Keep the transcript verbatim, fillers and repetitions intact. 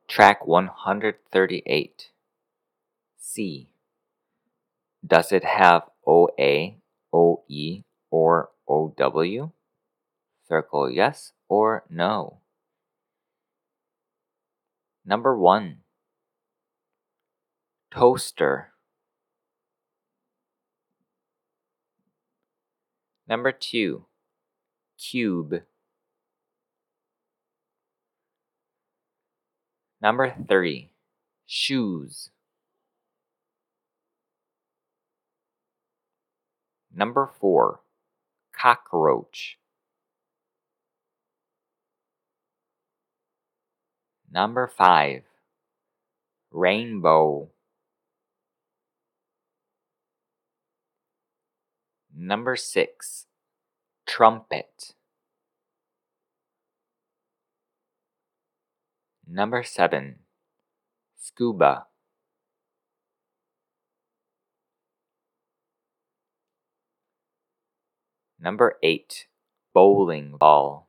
Track one hundred thirty-eight. C. Does it have O A, O E, or O W? Circle yes or no. Number one. Toaster. Number two. Cube. Number three. Shoes. Number four. Cockroach. Number five. Rainbow. Number six. Trumpet. Number seven. Scuba. Number eight. Bowling ball.